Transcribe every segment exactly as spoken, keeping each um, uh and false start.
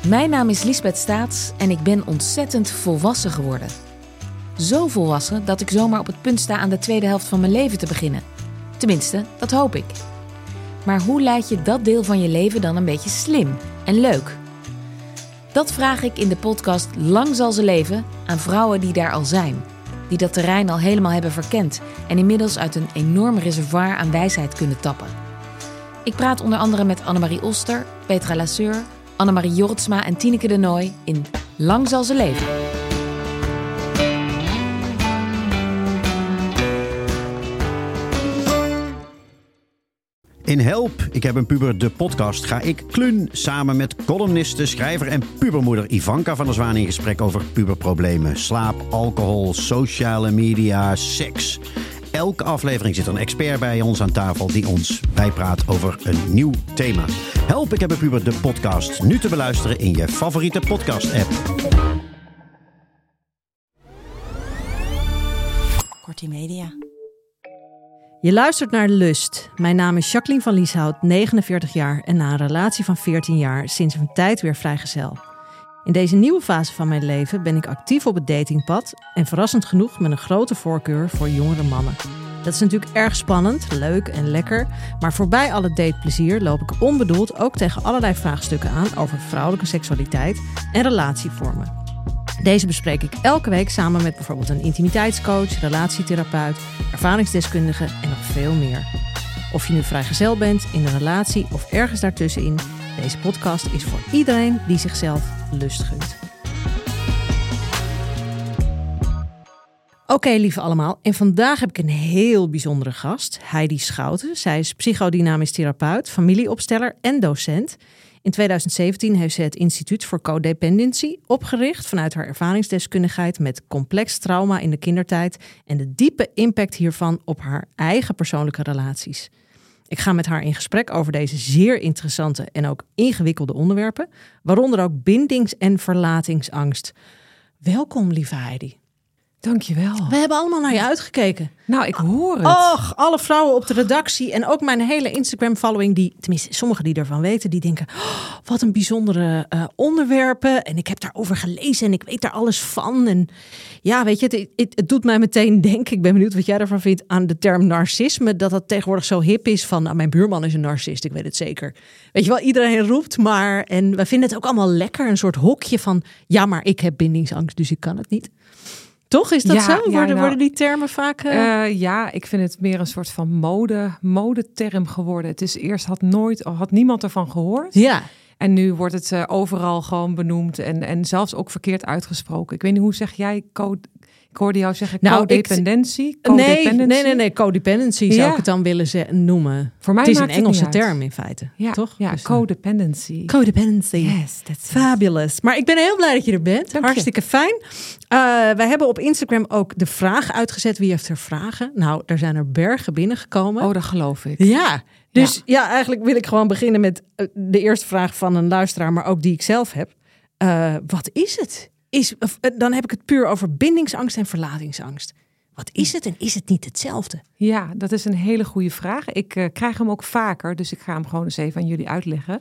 Mijn naam is Liesbeth Staats en ik ben ontzettend volwassen geworden. Zo volwassen dat ik zomaar op het punt sta aan de tweede helft van mijn leven te beginnen. Tenminste, dat hoop ik. Maar hoe leid je dat deel van je leven dan een beetje slim en leuk? Dat vraag ik in de podcast Lang zal ze leven aan vrouwen die daar al zijn. Die dat terrein al helemaal hebben verkend en inmiddels uit een enorm reservoir aan wijsheid kunnen tappen. Ik praat onder andere met Annemarie Oster, Petra Lasseur, Annemarie Jortsma en Tineke de Nooy in Lang zal ze leven. In Help, ik heb een puber, de podcast, ga ik Kluun samen met columniste, schrijver en pubermoeder Ivanka van der Zwaan in gesprek over puberproblemen. Slaap, alcohol, sociale media, seks. Elke aflevering zit een expert bij ons aan tafel die ons bijpraat over een nieuw thema. Help, ik heb een puber, de podcast. Nu te beluisteren in je favoriete podcast-app. Kortie Media. Je luistert naar Lust. Mijn naam is Jacqueline van Lieshout, negenenveertig jaar en na een relatie van veertien jaar sinds een tijd weer vrijgezel. In deze nieuwe fase van mijn leven ben ik actief op het datingpad en verrassend genoeg met een grote voorkeur voor jongere mannen. Dat is natuurlijk erg spannend, leuk en lekker, maar voorbij alle dateplezier loop ik onbedoeld ook tegen allerlei vraagstukken aan over vrouwelijke seksualiteit en relatievormen. Deze bespreek ik elke week samen met bijvoorbeeld een intimiteitscoach, relatietherapeut, ervaringsdeskundige en nog veel meer. Of je nu vrijgezel bent, in een relatie of ergens daartussenin, deze podcast is voor iedereen die zichzelf lust gunt. Oké, okay, lieve allemaal. En vandaag heb ik een heel bijzondere gast, Heidi Schouten. Zij is psychodynamisch therapeut, familieopsteller en docent. In tweeduizend zeventien heeft ze het Instituut voor Codependency opgericht vanuit haar ervaringsdeskundigheid met complex trauma in de kindertijd en de diepe impact hiervan op haar eigen persoonlijke relaties. Ik ga met haar in gesprek over deze zeer interessante en ook ingewikkelde onderwerpen, waaronder ook bindings- en verlatingsangst. Welkom, lieve Heidi. Dankjewel. We hebben allemaal naar je uitgekeken. Nou, ik hoor het. Och, alle vrouwen op de redactie en ook mijn hele Instagram-following, die, tenminste sommigen die ervan weten, die denken, oh, wat een bijzondere uh, onderwerpen. En ik heb daarover gelezen en ik weet daar alles van. En ja, weet je, het, het, het doet mij meteen denken, ik ben benieuwd wat jij ervan vindt, aan de term narcisme. Dat dat tegenwoordig zo hip is van, nou, mijn buurman is een narcist, ik weet het zeker. Weet je wel, iedereen roept maar. En we vinden het ook allemaal lekker, een soort hokje van, ja, maar ik heb bindingsangst, dus ik kan het niet. Toch? Is dat ja, zo? Worden, ja, nou, worden die termen vaak... Uh... Uh, ja, ik vind het meer een soort van mode, modeterm geworden. Het is eerst had nooit, had niemand ervan gehoord. Ja. En nu wordt het uh, overal gewoon benoemd en, en zelfs ook verkeerd uitgesproken. Ik weet niet, hoe zeg jij code... Ik hoorde jou zeggen nou, codependency. Nee, nee, nee, nee, codependency zou ja. ik het dan willen ze- noemen. Voor mij het is maakt een Engelse het niet term in feite, ja, toch? Ja, dus, codependency. Codependency. Yes, that's fabulous. Maar ik ben heel blij dat je er bent. Dank Hartstikke je. fijn. Uh, wij hebben op Instagram ook de vraag uitgezet. Wie heeft er vragen? Nou, er zijn er bergen binnengekomen. Oh, dat geloof ik. Ja, dus ja. Ja. ja, eigenlijk wil ik gewoon beginnen met uh, de eerste vraag van een luisteraar, maar ook die ik zelf heb. Uh, wat is het? Is, dan heb ik het puur over bindingsangst en verlatingsangst. Wat is het en is het niet hetzelfde? Ja, dat is een hele goede vraag. Ik uh, krijg hem ook vaker, dus ik ga hem gewoon eens even aan jullie uitleggen.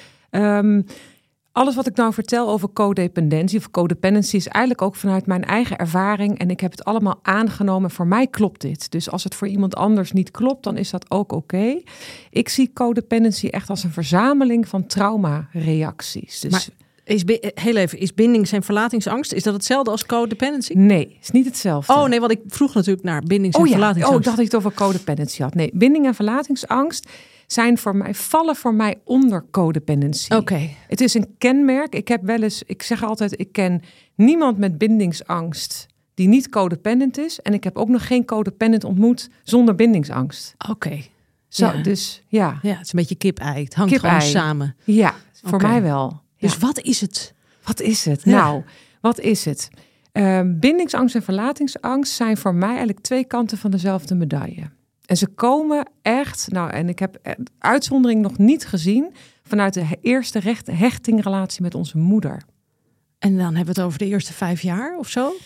Um, alles wat ik nou vertel over codependentie of codependency is eigenlijk ook vanuit mijn eigen ervaring. En ik heb het allemaal aangenomen. Voor mij klopt dit. Dus als het voor iemand anders niet klopt, dan is dat ook oké. Okay. Ik zie codependency echt als een verzameling van traumareacties. Dus... Maar... Is, heel even, is bindings- en verlatingsangst, is dat hetzelfde als codependency? Nee, is niet hetzelfde. Oh nee, want ik vroeg natuurlijk naar bindings- en oh, ja. verlatingsangst. Oh, ik dacht dat je het over codependency had. Nee, binding en verlatingsangst zijn voor mij, vallen voor mij onder codependency. Oké. Okay. Het is een kenmerk. Ik heb wel eens, ik zeg altijd, ik ken niemand met bindingsangst die niet codependent is. En ik heb ook nog geen codependent ontmoet zonder bindingsangst. Oké. Okay. Zo, ja. Dus ja. Ja, het is een beetje kip-ei. Het hangt kip-ei. gewoon samen. Ja, voor okay. mij wel. Dus ja. wat is het? Wat is het? Ja. Nou, wat is het? Uh, bindingsangst en verlatingsangst zijn voor mij eigenlijk twee kanten van dezelfde medaille. En ze komen echt, nou, en ik heb uitzondering nog niet gezien, vanuit de eerste recht, hechtingrelatie met onze moeder. En dan hebben we het over de eerste vijf jaar of zo?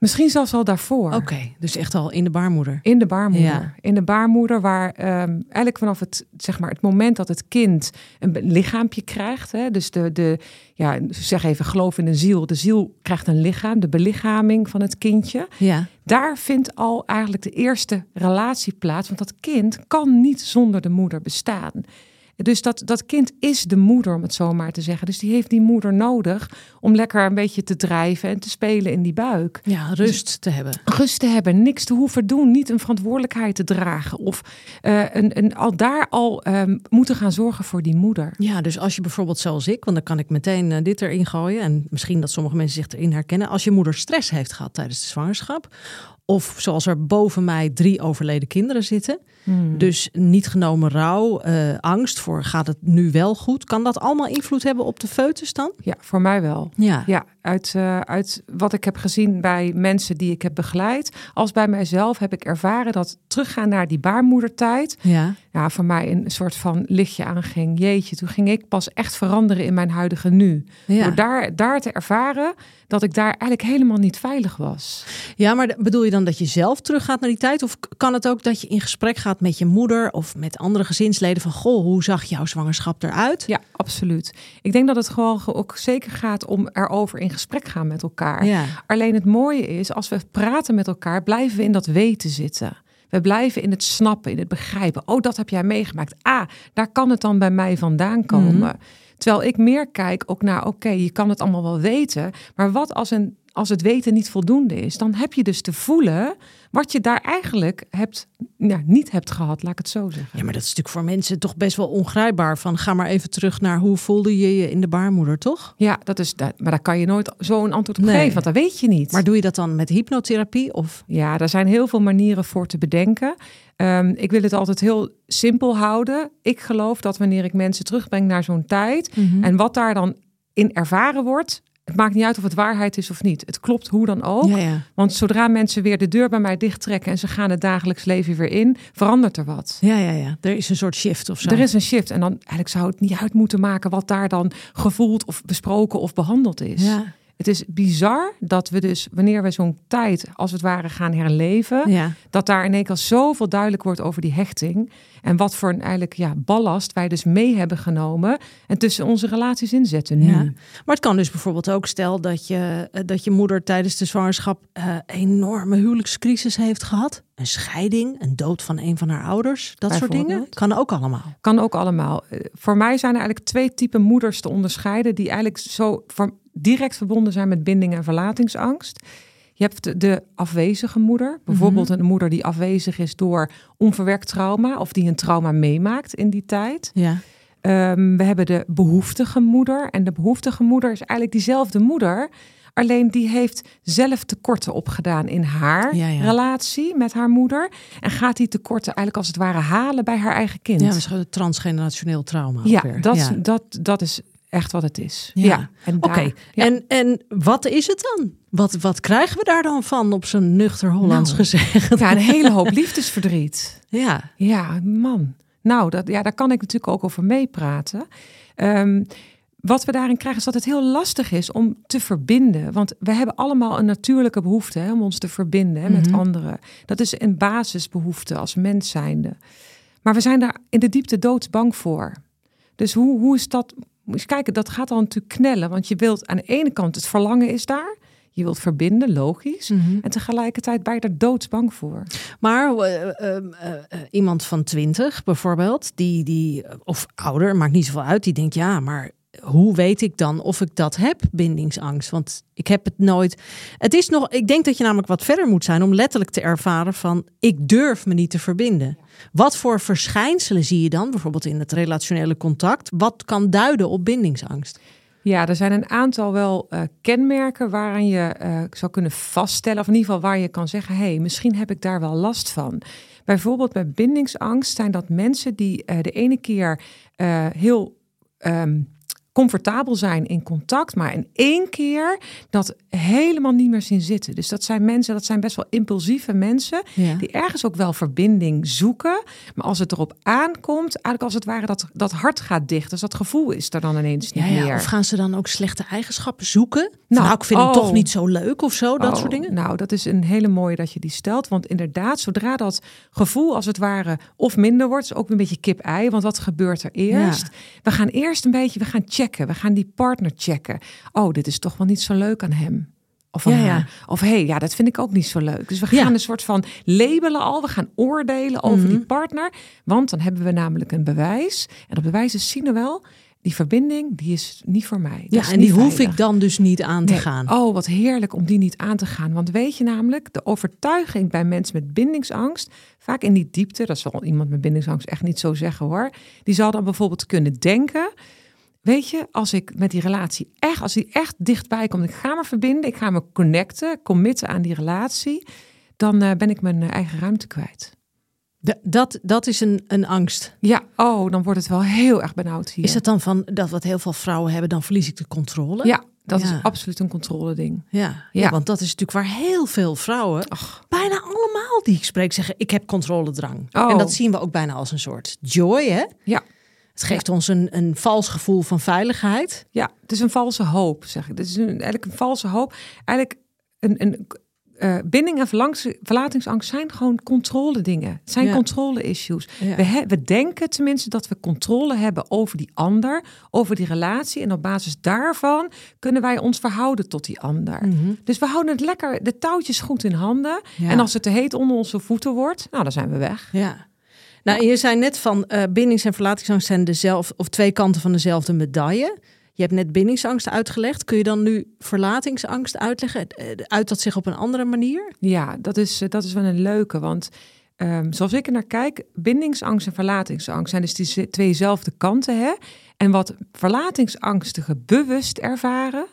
Misschien zelfs al daarvoor. Oké, okay, dus echt al in de baarmoeder. In de baarmoeder. Ja. In de baarmoeder waar um, eigenlijk vanaf het, zeg maar, het moment dat het kind een lichaampje krijgt. Hè, dus de, de, ja, zeg even geloof in de ziel. De ziel krijgt een lichaam, de belichaming van het kindje. Ja. Daar vindt al eigenlijk de eerste relatie plaats. Want dat kind kan niet zonder de moeder bestaan. Dus dat, dat kind is de moeder, om het zo maar te zeggen. Dus die heeft die moeder nodig om lekker een beetje te drijven en te spelen in die buik. Ja, rust dus, te hebben. Rust te hebben, niks te hoeven doen, niet een verantwoordelijkheid te dragen. Of uh, een, een, al daar al um, moeten gaan zorgen voor die moeder. Ja, dus als je bijvoorbeeld zoals ik, want dan kan ik meteen uh, dit erin gooien. En misschien dat sommige mensen zich erin herkennen. Als je moeder stress heeft gehad tijdens de zwangerschap. Of zoals er boven mij drie overleden kinderen zitten. Hmm. Dus niet genomen rouw, uh, angst voor gaat het nu wel goed. Kan dat allemaal invloed hebben op de foetus dan? Ja, voor mij wel. Ja, ja uit, uh, uit wat ik heb gezien bij mensen die ik heb begeleid. Als bij mijzelf heb ik ervaren dat teruggaan naar die baarmoedertijd. Ja. Ja, voor mij een soort van lichtje aanging. Jeetje, toen ging ik pas echt veranderen in mijn huidige nu. Ja. Door daar, daar te ervaren dat ik daar eigenlijk helemaal niet veilig was. Ja, maar bedoel je dan dat je zelf teruggaat naar die tijd? Of kan het ook dat je in gesprek gaat met je moeder of met andere gezinsleden van, goh, hoe zag jouw zwangerschap eruit? Ja, absoluut. Ik denk dat het gewoon ook zeker gaat om erover in gesprek gaan met elkaar. Ja. Alleen het mooie is, als we praten met elkaar, blijven we in dat weten zitten. We blijven in het snappen, in het begrijpen. Oh, dat heb jij meegemaakt. Ah, daar kan het dan bij mij vandaan komen. Mm-hmm. Terwijl ik meer kijk ook naar, oké, okay, je kan het allemaal wel weten. Maar wat als, een, als het weten niet voldoende is? Dan heb je dus te voelen wat je daar eigenlijk hebt, ja, niet hebt gehad, laat ik het zo zeggen. Ja, maar dat is natuurlijk voor mensen toch best wel ongrijpbaar. Van ga maar even terug naar hoe voelde je je in de baarmoeder, toch? Ja, dat is, dat, maar daar kan je nooit zo'n antwoord op nee. geven, want dat weet je niet. Maar doe je dat dan met hypnotherapie? Of? Ja, daar zijn heel veel manieren voor te bedenken. Um, ik wil het altijd heel simpel houden. Ik geloof dat wanneer ik mensen terugbreng naar zo'n tijd, mm-hmm. en wat daar dan in ervaren wordt, het maakt niet uit of het waarheid is of niet. Het klopt hoe dan ook. Ja, ja. Want zodra mensen weer de deur bij mij dichttrekken en ze gaan het dagelijks leven weer in, verandert er wat. Ja, ja, ja. Er is een soort shift of zo. Er is een shift. En dan eigenlijk zou het niet uit moeten maken wat daar dan gevoeld of besproken of behandeld is. Ja. Het is bizar dat we dus, wanneer we zo'n tijd als het ware gaan herleven, ja. dat daar in één keer zoveel duidelijk wordt over die hechting. En wat voor een eigenlijk ja, ballast wij dus mee hebben genomen en tussen onze relaties inzetten nu. Ja. Maar het kan dus bijvoorbeeld ook, stel dat je, dat je moeder tijdens de zwangerschap uh, enorme huwelijkscrisis heeft gehad. Een scheiding, een dood van een van haar ouders. Dat soort dingen. Kan ook allemaal. Kan ook allemaal. Uh, voor mij zijn er eigenlijk twee typen moeders te onderscheiden die eigenlijk zo voor, direct verbonden zijn met binding en verlatingsangst. Je hebt de, de afwezige moeder. Bijvoorbeeld mm-hmm. een moeder die afwezig is door onverwerkt trauma of die een trauma meemaakt in die tijd. Ja. Um, we hebben de behoeftige moeder. En de behoeftige moeder is eigenlijk diezelfde moeder. Alleen die heeft zelf tekorten opgedaan in haar ja, ja. relatie met haar moeder. En gaat die tekorten eigenlijk als het ware halen bij haar eigen kind. Ja, dat is gewoon transgenerationeel trauma. Ja, dat, ja. Dat, dat is echt wat het is. Ja. ja. Oké, okay. ja. en, en wat is het dan? Wat, wat krijgen we daar dan van op zo'n nuchter Hollands nou, gezegd? Ja, een hele hoop liefdesverdriet. Ja. Ja, man. Nou, dat, ja, daar kan ik natuurlijk ook over meepraten. Um, Wat we daarin krijgen is dat het heel lastig is om te verbinden. Want we hebben allemaal een natuurlijke behoefte hè, om ons te verbinden hè, met mm-hmm. anderen. Dat is een basisbehoefte als mens zijnde. Maar we zijn daar in de diepte doodsbang voor. Dus hoe, hoe is dat? Moet je kijken, dat gaat al natuurlijk knellen. Want je wilt aan de ene kant, het verlangen is daar. Je wilt verbinden, logisch. Mm-hmm. En tegelijkertijd ben je er doodsbang voor. Maar uh, uh, uh, iemand van twintig bijvoorbeeld, die, die, of ouder, maakt niet zoveel uit. Die denkt, ja, maar hoe weet ik dan of ik dat heb, bindingsangst? Want ik heb het nooit. Het is nog. Ik denk dat je namelijk wat verder moet zijn om letterlijk te ervaren van ik durf me niet te verbinden. Wat voor verschijnselen zie je dan, bijvoorbeeld in het relationele contact? Wat kan duiden op bindingsangst? Ja, er zijn een aantal wel uh, kenmerken waaraan je uh, zou kunnen vaststellen, of in ieder geval waar je kan zeggen, hé, hey, misschien heb ik daar wel last van. Bijvoorbeeld bij bindingsangst zijn dat mensen die uh, de ene keer uh, heel um, comfortabel zijn in contact, maar in één keer dat helemaal niet meer zien zitten. Dus dat zijn mensen, dat zijn best wel impulsieve mensen, ja. die ergens ook wel verbinding zoeken, maar als het erop aankomt, eigenlijk als het ware dat, dat hart gaat dicht. Dus dat gevoel is er dan ineens niet ja, ja. meer. Of gaan ze dan ook slechte eigenschappen zoeken? Nou, nou ik vind oh. hem toch niet zo leuk of zo, dat oh, soort dingen. Nou, dat is een hele mooie dat je die stelt, want inderdaad, zodra dat gevoel als het ware of minder wordt, is ook een beetje kip-ei, want wat gebeurt er eerst? Ja. We gaan eerst een beetje, we gaan checken, we gaan die partner checken. Oh, dit is toch wel niet zo leuk aan hem. Of aan ja, haar. Ja. Of hé, hey, ja, dat vind ik ook niet zo leuk. Dus we gaan ja. een soort van labelen al, we gaan oordelen over mm-hmm. die partner, want dan hebben we namelijk een bewijs. En dat bewijs is zien we wel, die verbinding, die is niet voor mij. Ja, en die veilig. Hoef ik dan dus niet aan te nee. gaan. Oh, wat heerlijk om die niet aan te gaan. Want weet je namelijk, de overtuiging bij mensen met bindingsangst, vaak in die diepte, dat zal iemand met bindingsangst echt niet zo zeggen hoor, die zal dan bijvoorbeeld kunnen denken, weet je, als ik met die relatie echt, als die echt dichtbij komt, ik ga me verbinden, ik ga me connecten, committen aan die relatie, dan uh, ben ik mijn eigen ruimte kwijt. De, dat, dat is een, een angst. Ja, oh, dan wordt het wel heel erg benauwd hier. Is dat dan van dat wat heel veel vrouwen hebben, dan verlies ik de controle? Ja, dat ja. is absoluut een controle ding. Ja, ja. ja, want dat is natuurlijk waar heel veel vrouwen, Ach. bijna allemaal die ik spreek, zeggen ik heb controledrang. Oh. En dat zien we ook bijna als een soort joy, hè? Ja. Het geeft ja. ons een, een vals gevoel van veiligheid. Ja, het is een valse hoop, zeg ik. Het is een, eigenlijk een valse hoop. Eigenlijk een... een Uh, binding en verlangs, verlatingsangst zijn gewoon controle dingen. Het zijn ja. controle issues. Ja. We, he, we denken tenminste dat we controle hebben over die ander, over die relatie. En op basis daarvan kunnen wij ons verhouden tot die ander. Mm-hmm. Dus we houden het lekker, de touwtjes goed in handen. Ja. En als het te heet onder onze voeten wordt, nou dan zijn we weg. Ja. Nou, je zei net van uh, bindings- en verlatingsangst zijn dezelfde, of twee kanten van dezelfde medaille. Je hebt net bindingsangst uitgelegd. Kun je dan nu verlatingsangst uitleggen? Uit dat zich op een andere manier? Ja, dat is, dat is wel een leuke. Want um, zoals ik er naar kijk, bindingsangst en verlatingsangst zijn dus die tweezelfde kanten. Hè? En wat verlatingsangstigen bewust ervaren,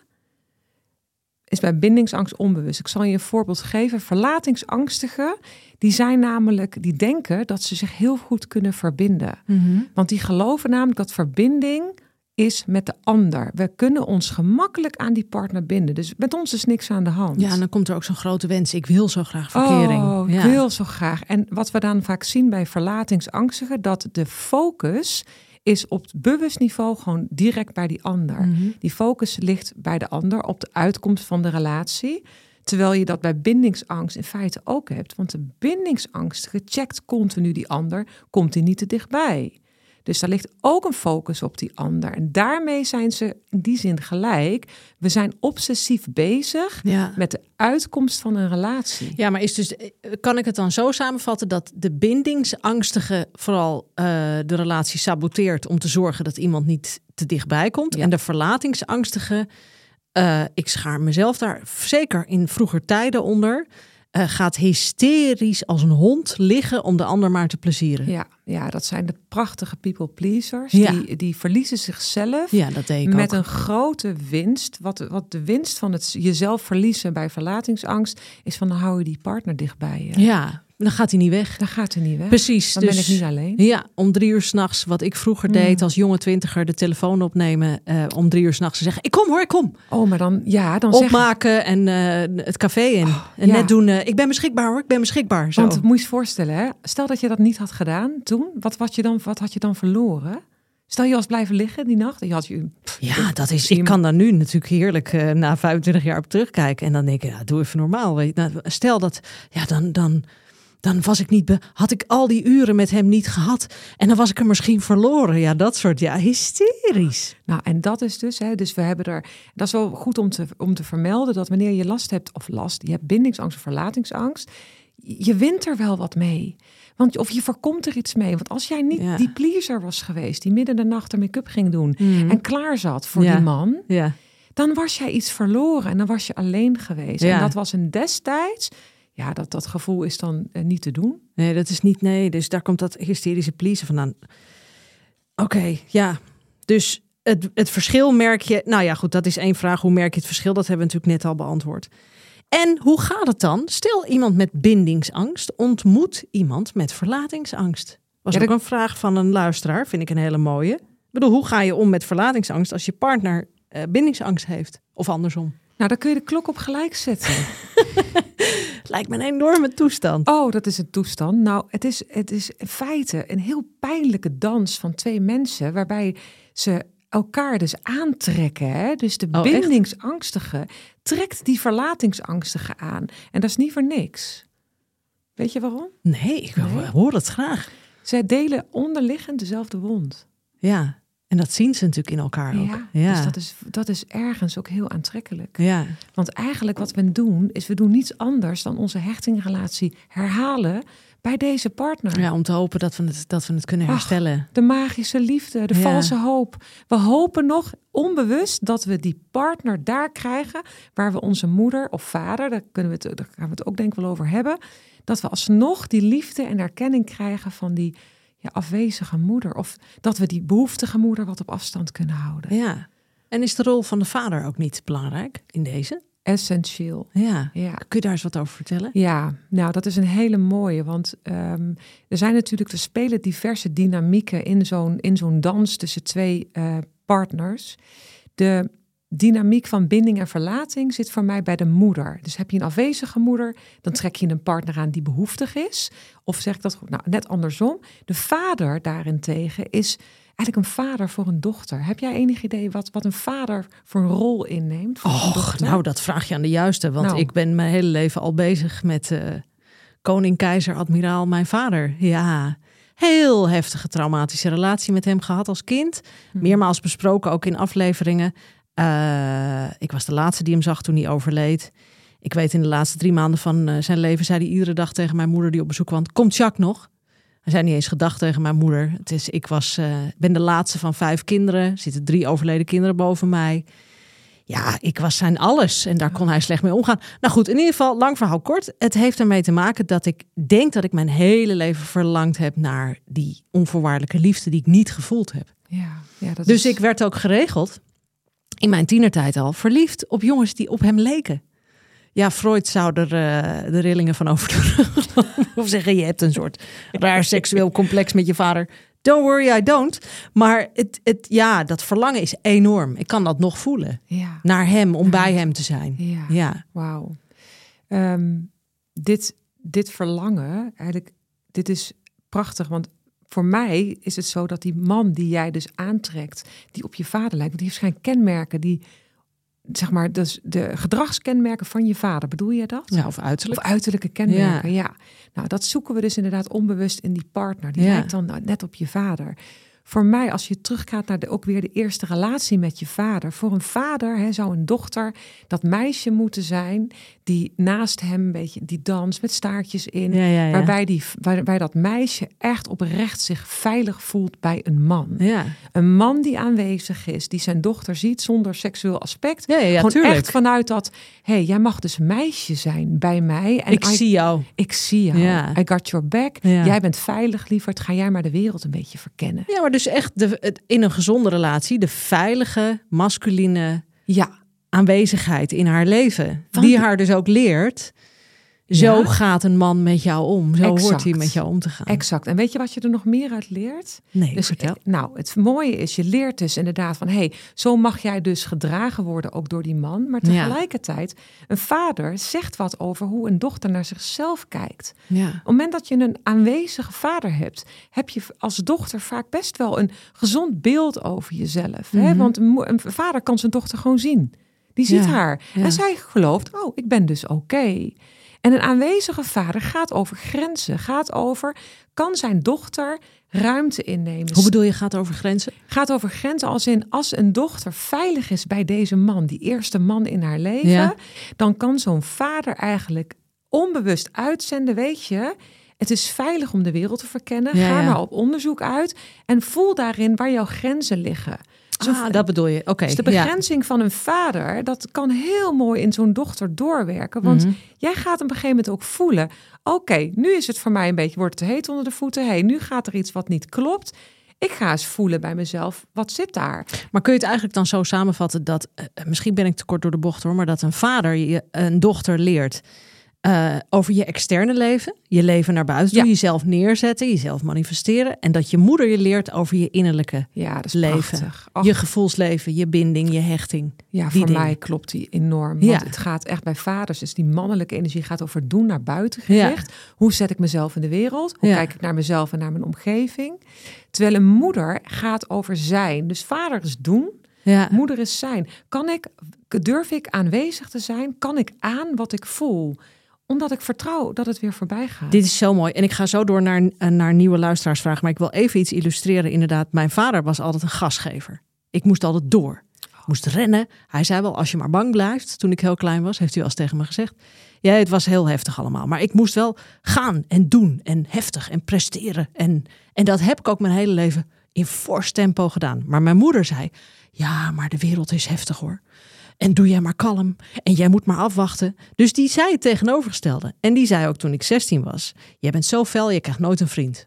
is bij bindingsangst onbewust. Ik zal je een voorbeeld geven. Verlatingsangstigen, die zijn namelijk, die denken dat ze zich heel goed kunnen verbinden. Mm-hmm. Want die geloven namelijk dat verbinding is met de ander. We kunnen ons gemakkelijk aan die partner binden. Dus met ons is niks aan de hand. Ja, en dan komt er ook zo'n grote wens. Ik wil zo graag verkering. Oh, ik ja. wil zo graag. En wat we dan vaak zien bij verlatingsangstigen, dat de focus is op het bewust niveau gewoon direct bij die ander. Mm-hmm. Die focus ligt bij de ander op de uitkomst van de relatie. Terwijl je dat bij bindingsangst in feite ook hebt. Want de bindingsangst checkt continu die ander. Komt hij niet te dichtbij. Dus daar ligt ook een focus op die ander. En daarmee zijn ze in die zin gelijk. We zijn obsessief bezig ja. met de uitkomst van een relatie. Ja, maar is dus, kan ik het dan zo samenvatten dat de bindingsangstige vooral uh, de relatie saboteert om te zorgen dat iemand niet te dichtbij komt? Ja. En de verlatingsangstige, uh, ik schaar mezelf daar zeker in vroeger tijden onder, Uh, gaat hysterisch als een hond liggen om de ander maar te plezieren. Ja, ja, dat zijn de prachtige people pleasers. Ja. Die, die verliezen zichzelf ja, dat deed ik met ook. een grote winst. Wat, wat de winst van het jezelf verliezen bij verlatingsangst is van dan hou je die partner dichtbij je. Ja, dan gaat hij niet weg. Dan gaat hij niet weg. Precies. Dan dus, ben ik niet alleen. Ja, om drie uur 's nachts, wat ik vroeger deed mm. als jonge twintiger, de telefoon opnemen. Uh, om drie uur 's nachts te zeggen, ik kom hoor, ik kom. Oh, maar dan, ja, dan opmaken zeg... en uh, het café in. Oh, en ja. net doen, uh, ik ben beschikbaar hoor, ik ben beschikbaar. Zo. Want moet je je voorstellen, hè? Stel dat je dat niet had gedaan toen. Wat, wat, je dan, wat had je dan verloren? Stel je was blijven liggen die nacht. Je had je, pff, ja, dat is. Ik kan daar nu natuurlijk heerlijk uh, na vijfentwintig jaar op terugkijken. En dan denk ik, ja, doe even normaal. Weet je. Nou, stel dat, ja, dan... dan Dan was ik niet be- had ik al die uren met hem niet gehad. En dan was ik er misschien verloren. Ja, dat soort, ja, hysterisch. Nou, en dat is dus, hè, dus we hebben er, dat is wel goed om te, om te vermelden, dat wanneer je last hebt, of last, je hebt bindingsangst of verlatingsangst, je wint er wel wat mee. Want, of je voorkomt er iets mee. Want als jij niet ja. die pleaser was geweest, die midden in de nacht de make-up ging doen mm. en klaar zat voor ja. die man, ja. dan was jij iets verloren en dan was je alleen geweest. Ja. En dat was een destijds... Ja, dat, dat gevoel is dan uh, niet te doen. Nee, dat is niet, nee. Dus daar komt dat hysterische pleasen vandaan. Oké, okay, ja. Dus het, het verschil merk je... Nou ja, goed, dat is één vraag. Hoe merk je het verschil? Dat hebben we natuurlijk net al beantwoord. En hoe gaat het dan? Stel, iemand met bindingsangst ontmoet iemand met verlatingsangst. Was ja, ook dat... een vraag van een luisteraar, vind ik een hele mooie. Ik bedoel, hoe ga je om met verlatingsangst als je partner uh, bindingsangst heeft? Of andersom? Nou, dan kun je de klok op gelijk zetten. Lijkt me een enorme toestand. Oh, dat is een toestand. Nou, het is, het is in feite een heel pijnlijke dans van twee mensen, waarbij ze elkaar dus aantrekken. Hè? Dus de oh, bindingsangstige trekt die verlatingsangstige aan. En dat is niet voor niks. Weet je waarom? Nee, ik nee. hoor het graag. Zij delen onderliggend dezelfde wond. Ja, en dat zien ze natuurlijk in elkaar ook. Ja, ja. Dus dat is, dat is ergens ook heel aantrekkelijk. Ja. Want eigenlijk wat we doen, is we doen niets anders dan onze hechtingrelatie herhalen bij deze partner. Ja, om te hopen dat we het, dat we het kunnen herstellen. Ach, de magische liefde, de ja. valse hoop. We hopen nog onbewust dat we die partner daar krijgen waar we onze moeder of vader, daar, kunnen we het, daar gaan we het ook denk ik wel over hebben, dat we alsnog die liefde en erkenning krijgen van die ja, afwezige moeder. Of dat we die behoeftige moeder wat op afstand kunnen houden. Ja. En is de rol van de vader ook niet belangrijk in deze? Essentieel. Ja. ja. Kun je daar eens wat over vertellen? Ja, nou dat is een hele mooie. Want um, er zijn natuurlijk, er spelen diverse dynamieken in zo'n, in zo'n dans tussen twee uh, partners. De dynamiek van binding en verlating zit voor mij bij de moeder. Dus heb je een afwezige moeder, dan trek je een partner aan die behoeftig is. Of zeg ik dat goed? Nou, net andersom. De vader daarentegen is eigenlijk een vader voor een dochter. Heb jij enig idee wat, wat een vader voor een rol inneemt? Voor Och, een dochter? Nou, dat vraag je aan de juiste. Want nou. ik ben mijn hele leven al bezig met uh, koning, keizer, admiraal, mijn vader. Ja, heel heftige traumatische relatie met hem gehad als kind. Hm. Meermaals besproken, ook in afleveringen. Uh, ik was de laatste die hem zag toen hij overleed. Ik weet in de laatste drie maanden van uh, zijn leven zei hij iedere dag tegen mijn moeder die op bezoek kwam: komt Jacques nog? Hij zei niet eens gedag tegen mijn moeder. Het is, ik was, uh, ben de laatste van vijf kinderen. Er zitten drie overleden kinderen boven mij. Ja, ik was zijn alles. En daar kon hij slecht mee omgaan. Nou goed, in ieder geval, lang verhaal kort. Het heeft ermee te maken dat ik denk dat ik mijn hele leven verlangd heb naar die onvoorwaardelijke liefde die ik niet gevoeld heb. Ja, ja, dat dus is... ik werd ook geregeld, in mijn tienertijd al, verliefd op jongens die op hem leken. Ja, Freud zou er uh, de rillingen van over doen. Of zeggen, je hebt een soort raar seksueel complex met je vader. Don't worry, I don't. Maar het, het, ja, dat verlangen is enorm. Ik kan dat nog voelen. Ja. Naar hem, om ja. bij hem te zijn. Ja, ja. Wauw. Um, dit, dit verlangen, eigenlijk, dit is prachtig. Want voor mij is het zo dat die man die jij dus aantrekt, die op je vader lijkt, want die heeft waarschijnlijk kenmerken die, zeg maar, dus de gedragskenmerken van je vader. Bedoel je dat? Ja, of uiterlijk. Of uiterlijke kenmerken, ja. ja. Nou, dat zoeken we dus inderdaad onbewust in die partner. Die ja. lijkt dan net op je vader. Voor mij, als je teruggaat naar de, ook weer de eerste relatie met je vader. Voor een vader hè, zou een dochter dat meisje moeten zijn die naast hem een beetje die dans met staartjes in. Ja, ja, ja. Waarbij, die, waarbij dat meisje echt oprecht zich veilig voelt bij een man. Ja. Een man die aanwezig is, die zijn dochter ziet zonder seksueel aspect. Ja, ja, ja, Gewoon tuurlijk. echt vanuit dat, hé, hey, jij mag dus meisje zijn bij mij. En ik I, zie jou. Ik zie jou. Ja. I got your back. Ja. Jij bent veilig, lieverd. Ga jij maar de wereld een beetje verkennen. Ja, maar dus echt de, het, in een gezonde relatie, de veilige, masculine ja. aanwezigheid in haar leven. Want die haar dus ook leert. Zo ja. gaat een man met jou om. Zo exact. hoort hij met jou om te gaan. Exact. En weet je wat je er nog meer uit leert? Nee, dus, vertel. Nou, het mooie is, je leert dus inderdaad van, hé, hey, zo mag jij dus gedragen worden ook door die man. Maar tegelijkertijd, ja. een vader zegt wat over hoe een dochter naar zichzelf kijkt. Ja. Op het moment dat je een aanwezige vader hebt, heb je als dochter vaak best wel een gezond beeld over jezelf. Mm-hmm. Hè? Want een, een vader kan zijn dochter gewoon zien. Die ziet ja. haar. Ja. En zij gelooft, oh, ik ben dus oké. Okay. En een aanwezige vader gaat over grenzen. Gaat over, kan zijn dochter ruimte innemen. Hoe bedoel je gaat over grenzen? Gaat over grenzen als in, als een dochter veilig is bij deze man, die eerste man in haar leven, ja. dan kan zo'n vader eigenlijk onbewust uitzenden, weet je, het is veilig om de wereld te verkennen. Ja, Ga ja. maar op onderzoek uit en voel daarin waar jouw grenzen liggen. Zo, ah, dat bedoel je. Oké. Okay, dus de begrenzing ja. van een vader, dat kan heel mooi in zo'n dochter doorwerken. Want mm-hmm. jij gaat op een gegeven moment ook voelen, oké, okay, nu is het voor mij een beetje, wordt het heet onder de voeten. Hey, nu gaat er iets wat niet klopt. Ik ga eens voelen bij mezelf, wat zit daar? Maar kun je het eigenlijk dan zo samenvatten dat, uh, misschien ben ik te kort door de bocht hoor, maar dat een vader je een dochter leert Uh, over je externe leven, je leven naar buiten toe, Ja. jezelf neerzetten, jezelf manifesteren. En dat je moeder je leert over je innerlijke Ja, dat is leven. prachtig. Och, Je gevoelsleven, je binding, je hechting. ja, die voor dingen. mij klopt die enorm. Want Ja. het gaat echt bij vaders. Dus die mannelijke energie gaat over doen naar buiten gericht. Hoe zet ik mezelf in de wereld? Hoe Ja. kijk ik naar mezelf en naar mijn omgeving? Terwijl een moeder gaat over zijn. Dus vader is doen, Ja. moeder is zijn. Kan ik, durf ik aanwezig te zijn? Kan ik aan wat ik voel? Omdat ik vertrouw dat het weer voorbij gaat. Dit is zo mooi. En ik ga zo door naar, naar nieuwe luisteraarsvragen. Maar ik wil even iets illustreren. Inderdaad, mijn vader was altijd een gasgever. Ik moest altijd door. Ik moest rennen. Hij zei wel, als je maar bang blijft. Toen ik heel klein was, heeft hij wel eens tegen me gezegd. Ja, het was heel heftig allemaal. Maar ik moest wel gaan en doen. En heftig en presteren. En, en dat heb ik ook mijn hele leven in fors tempo gedaan. Maar mijn moeder zei, ja, maar de wereld is heftig hoor. En doe jij maar kalm. En jij moet maar afwachten. Dus die zei het tegenovergestelde. En die zei ook toen ik zestien was. Jij bent zo fel, je krijgt nooit een vriend.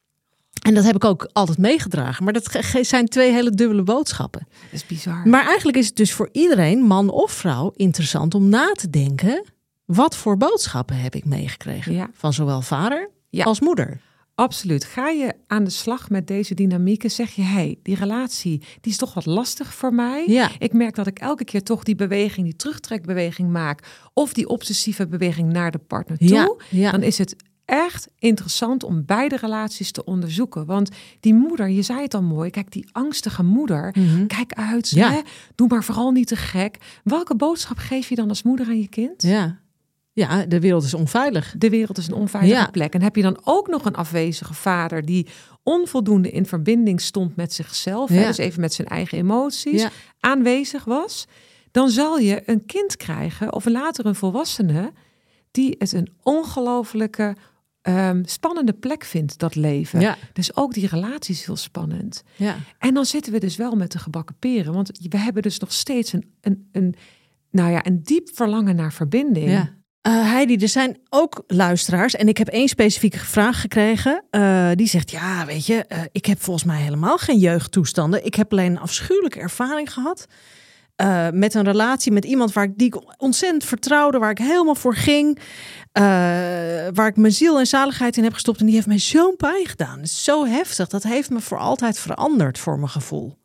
En dat heb ik ook altijd meegedragen. Maar dat ge- zijn twee hele dubbele boodschappen. Dat is bizar. Maar eigenlijk is het dus voor iedereen, man of vrouw, interessant om na te denken. Wat voor boodschappen heb ik meegekregen? Ja. Van zowel vader Ja. als moeder. Absoluut. Ga je aan de slag met deze dynamieken, zeg je, hey, die relatie, die is toch wat lastig voor mij. Ja. Ik merk dat ik elke keer toch die beweging, die terugtrekbeweging maak, of die obsessieve beweging naar de partner toe. Ja, ja. Dan is het echt interessant om beide relaties te onderzoeken. Want die moeder, je zei het al mooi, kijk, die angstige moeder, Mhm. kijk uit, Ja. hè? Doe maar vooral niet te gek. Welke boodschap geef je dan als moeder aan je kind? Ja. Ja, de wereld is onveilig. De wereld is een onveilige Ja. plek. En heb je dan ook nog een afwezige vader die onvoldoende in verbinding stond met zichzelf, hè, Ja. dus even met zijn eigen emoties, Ja. aanwezig was, dan zal je een kind krijgen of later een volwassene die het een ongelofelijke ehm, spannende plek vindt, dat leven. Ja. Dus ook die relatie is heel spannend. Ja. En dan zitten we dus wel met de gebakken peren, want we hebben dus nog steeds een, een, een, nou ja, een diep verlangen naar verbinding. Ja. Uh, Heidi, er zijn ook luisteraars en ik heb één specifieke vraag gekregen. Uh, die zegt, ja, weet je, uh, ik heb volgens mij helemaal geen jeugdtoestanden. Ik heb alleen een afschuwelijke ervaring gehad uh, met een relatie met iemand waar ik, die ik ontzettend vertrouwde, waar ik helemaal voor ging. Uh, waar ik mijn ziel en zaligheid in heb gestopt en die heeft mij zo'n pijn gedaan. Het is zo heftig, dat heeft me voor altijd veranderd voor mijn gevoel.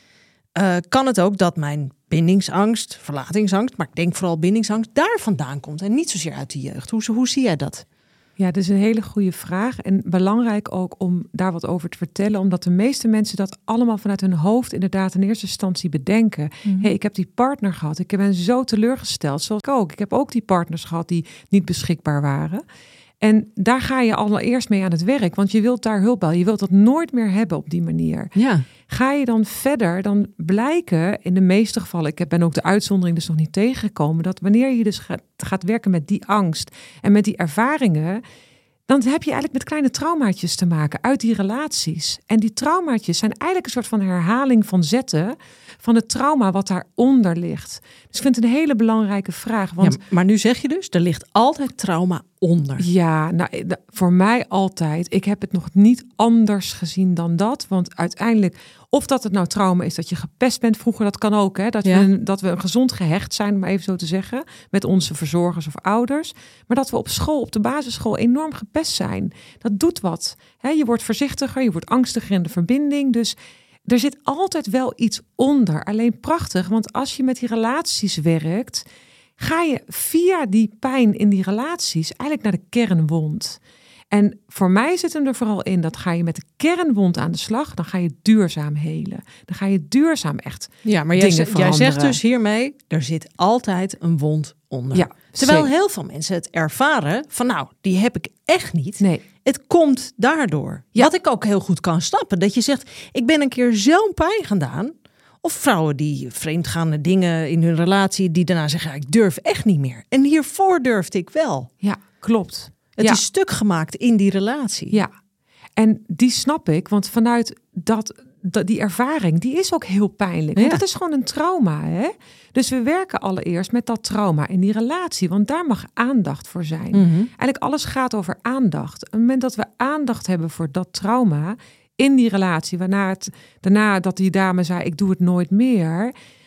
Uh, kan het ook dat mijn bindingsangst, verlatingsangst, maar ik denk vooral bindingsangst, daar vandaan komt en niet zozeer uit de jeugd? Hoe, hoe zie jij dat? Ja, dat is een hele goede vraag en belangrijk ook om daar wat over te vertellen, omdat de meeste mensen dat allemaal vanuit hun hoofd inderdaad in eerste instantie bedenken. Mm-hmm. Hey, ik heb die partner gehad, ik ben zo teleurgesteld, zoals ik ook. Ik heb ook die partners gehad die niet beschikbaar waren. En daar ga je allereerst mee aan het werk, want je wilt daar hulp bij. Je wilt dat nooit meer hebben op die manier. Ja. Ga je dan verder, dan blijken in de meeste gevallen, ik ben ook de uitzondering dus nog niet tegengekomen, dat wanneer je dus gaat, gaat werken met die angst en met die ervaringen, dan heb je eigenlijk met kleine traumaatjes te maken uit die relaties. En die traumaatjes zijn eigenlijk een soort van herhaling van zetten van het trauma wat daaronder ligt. Dus ik vind het een hele belangrijke vraag. Want ja, maar nu zeg je dus, er ligt altijd trauma onder. Ja, nou, voor mij altijd. Ik heb het nog niet anders gezien dan dat. Want uiteindelijk, of dat het nou trauma is dat je gepest bent vroeger, dat kan ook. Hè? Dat, ja. we, dat we een gezond gehecht zijn, om maar even zo te zeggen, met onze verzorgers of ouders. Maar dat we op school, op de basisschool, enorm gepest zijn. Dat doet wat. Hè? Je wordt voorzichtiger, je wordt angstiger in de verbinding. Dus er zit altijd wel iets onder. Alleen prachtig, want als je met die relaties werkt, ga je via die pijn in die relaties eigenlijk naar de kernwond. En voor mij zit hem er vooral in, dat ga je met de kernwond aan de slag, dan ga je duurzaam helen. Dan ga je duurzaam echt Ja, maar jij, z- jij zegt dus hiermee, er zit altijd een wond onder. Ja, terwijl zeker. heel veel mensen het ervaren van nou, die heb ik echt niet. Nee. Het komt daardoor. Ja. Wat ik ook heel goed kan snappen. Dat je zegt, ik ben een keer zo'n pijn gedaan. Of vrouwen die vreemdgaande dingen in hun relatie, die daarna zeggen, ja, ik durf echt niet meer. En hiervoor durfde ik wel. Ja, klopt. Het ja. is stuk gemaakt in die relatie. Ja, en die snap ik, want vanuit dat, dat die ervaring, die is ook heel pijnlijk. Ja. Want dat is gewoon een trauma, hè? Dus we werken allereerst met dat trauma in die relatie, want daar mag aandacht voor zijn. Mm-hmm. Eigenlijk alles gaat over aandacht. Op het moment dat we aandacht hebben voor dat trauma in die relatie, waarna het daarna dat die dame zei, ik doe het nooit meer.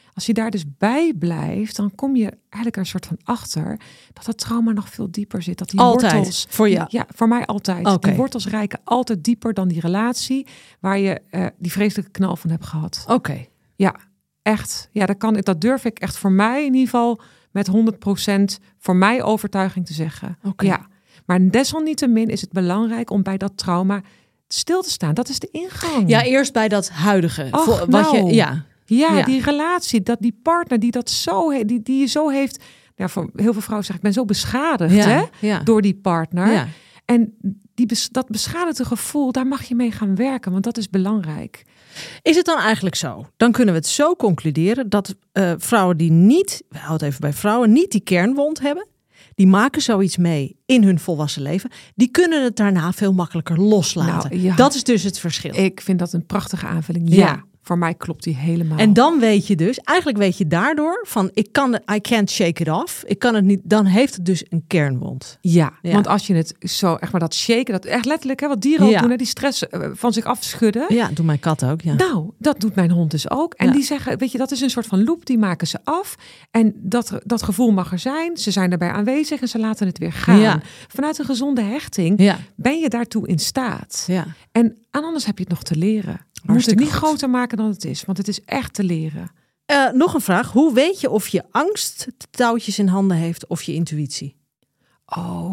Als je daar dus bij blijft, dan kom je eigenlijk er een soort van achter dat dat trauma nog veel dieper zit. Dat die altijd, wortels, voor jou? Ja, voor mij altijd. Okay. Die wortels reiken altijd dieper dan die relatie waar je uh, die vreselijke knal van hebt gehad. Oké. Okay. Ja, echt. Ja, dat, kan, dat durf ik echt voor mij in ieder geval met honderd procent voor mij overtuiging te zeggen. Okay. Ja. Maar desalniettemin is het belangrijk om bij dat trauma stil te staan. Dat is de ingang. Ja, eerst bij dat huidige. Och, voor, wat nou, je, ja. Ja, ja, die relatie, dat die partner die dat zo he, die, die je zo heeft. Ja, voor heel veel vrouwen zeggen, ik ben zo beschadigd ja, hè, ja. door die partner. Ja. En die bes, dat beschadigde gevoel, daar mag je mee gaan werken, want dat is belangrijk. Is het dan eigenlijk zo? Dan kunnen we het zo concluderen dat uh, vrouwen die niet, we houden het even bij vrouwen, niet die kernwond hebben, die maken zoiets mee in hun volwassen leven, die kunnen het daarna veel makkelijker loslaten. Nou, ja. Dat is dus het verschil. Ik vind dat een prachtige aanvulling. Ja, ja. Voor mij klopt die helemaal. En dan weet je dus, eigenlijk weet je daardoor van, ik kan, I can't shake it off. Ik kan het niet. Dan heeft het dus een kernwond. Ja, ja. want als je het zo echt maar dat shaken, dat echt letterlijk, hè, wat dieren ook ja. doen, hè, die stress uh, van zich afschudden. Ja, doet mijn kat ook. Ja. Nou, dat doet mijn hond dus ook. En ja. die zeggen, weet je, dat is een soort van loop, die maken ze af. En dat, dat gevoel mag er zijn. Ze zijn daarbij aanwezig en ze laten het weer gaan. Ja. Vanuit een gezonde hechting ja. ben je daartoe in staat. Ja. En aan anders heb je het nog te leren. Je moet het niet goed. groter maken dan het is, want het is echt te leren. Uh, nog een vraag. Hoe weet je of je angst touwtjes in handen heeft of je intuïtie? Oh,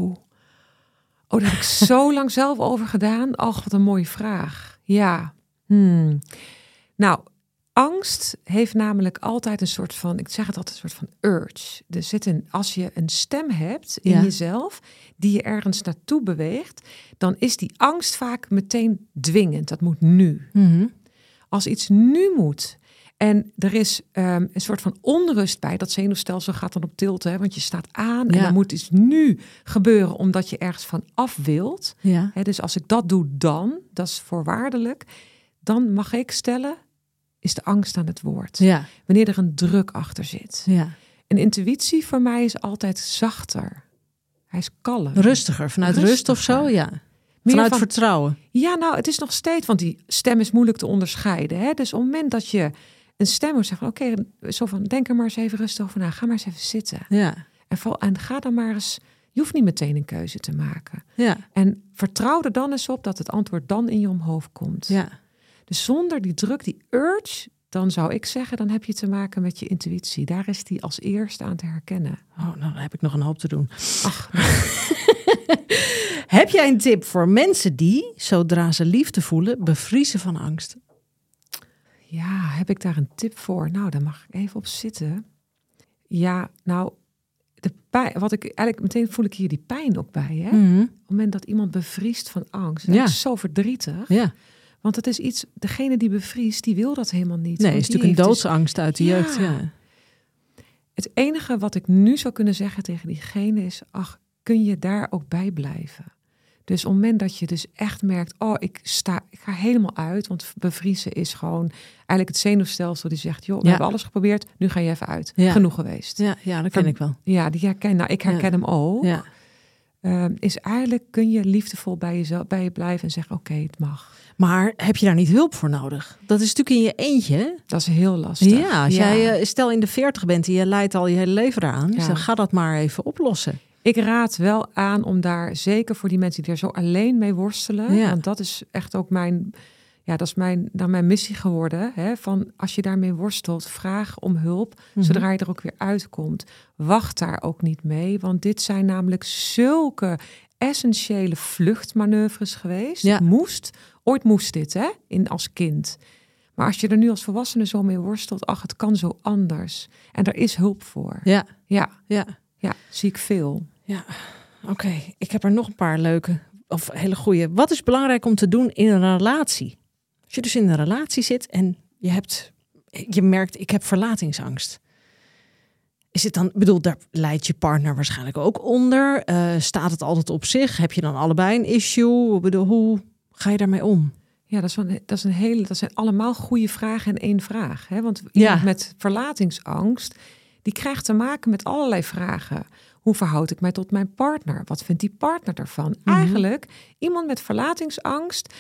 oh daar heb ik zo lang zelf over gedaan. Och, wat een mooie vraag. Ja. Hmm. Nou, angst heeft namelijk altijd een soort van, ik zeg het altijd, een soort van urge. Er zit een, als je een stem hebt in ja. jezelf, die je ergens naartoe beweegt, dan is die angst vaak meteen dwingend. Dat moet nu. Mm-hmm. Als iets nu moet en er is um, een soort van onrust bij, dat zenuwstelsel gaat dan op tilt, hè, want je staat aan ja. en dan moet iets nu gebeuren omdat je ergens van af wilt. Ja. Hè, dus als ik dat doe dan, dat is voorwaardelijk, dan mag ik stellen, is de angst aan het woord. Ja. Wanneer er een druk achter zit. Ja. Een intuïtie voor mij is altijd zachter. Hij is kalm. Rustiger, vanuit Rustiger. rust of zo, ja. Meer vanuit van, vertrouwen. Ja, nou, het is nog steeds, want die stem is moeilijk te onderscheiden. Hè? Dus op het moment dat je een stem hoort zeggen van, oké, okay, zo van, denk er maar eens even rustig over na. Ga maar eens even zitten. Ja. En, val, en ga dan maar eens, je hoeft niet meteen een keuze te maken. Ja. En vertrouw er dan eens op dat het antwoord dan in je omhoog komt. Ja. Dus zonder die druk, die urge, dan zou ik zeggen, dan heb je te maken met je intuïtie. Daar is die als eerste aan te herkennen. Oh, nou, dan heb ik nog een hoop te doen. Ach, heb jij een tip voor mensen die, zodra ze liefde voelen, bevriezen van angst? Ja, heb ik daar een tip voor? Nou, daar mag ik even op zitten. Ja, nou, de pijn, wat ik eigenlijk meteen voel ik hier die pijn ook bij. Hè? Mm-hmm. Op het moment dat iemand bevriest van angst, ja. dat is zo verdrietig. Ja. Want het is iets, degene die bevriest, die wil dat helemaal niet. Nee, het is natuurlijk een doodsangst dus, uit de ja. jeugd. Ja. Het enige wat ik nu zou kunnen zeggen tegen diegene is, ach, kun je daar ook bij blijven? Dus op het moment dat je dus echt merkt, oh, ik sta, ik ga helemaal uit, want bevriezen is gewoon eigenlijk het zenuwstelsel die zegt, joh, we ja. hebben alles geprobeerd, nu ga je even uit. Ja. Genoeg geweest. Ja, ja, dat ken Van, ik wel. Ja, die herken, nou, ik herken ja. hem ook. Ja. Uh, is eigenlijk, kun je liefdevol bij jezelf, bij je blijven en zeggen, oké, okay, het mag. Maar heb je daar niet hulp voor nodig? Dat is natuurlijk in je eentje. Hè? Dat is heel lastig. Ja, als ja. jij stel in de veertig bent en je leidt al je hele leven eraan, ja. dus dan ga dat maar even oplossen. Ik raad wel aan om daar, zeker voor die mensen die er zo alleen mee worstelen, ja. want dat is echt ook mijn, ja, dat is mijn, dan mijn missie geworden. Hè, van als je daarmee worstelt, vraag om hulp, mm-hmm. zodra je er ook weer uitkomt. Wacht daar ook niet mee, want dit zijn namelijk zulke essentiële vluchtmanoeuvres geweest. Ja. Het moest, ooit moest dit, hè, in, als kind. Maar als je er nu als volwassene zo mee worstelt, ach, het kan zo anders. En er is hulp voor. Ja, ja, ja, ja, zie ik veel. Ja, oké. Okay. Ik heb er nog een paar leuke of hele goede. Wat is belangrijk om te doen in een relatie? Als je dus in een relatie zit en je hebt, je merkt, ik heb verlatingsangst. Is het dan, bedoel, daar leidt je partner waarschijnlijk ook onder? Uh, staat het altijd op zich? Heb je dan allebei een issue? Ik bedoel, hoe ga je daarmee om? Ja, dat is, een, dat is een hele, dat zijn allemaal goede vragen in één vraag. Hè? Want iemand ja. met verlatingsangst, die krijgt te maken met allerlei vragen. Hoe verhoud ik mij tot mijn partner? Wat vindt die partner ervan? Mm-hmm. Eigenlijk, iemand met verlatingsangst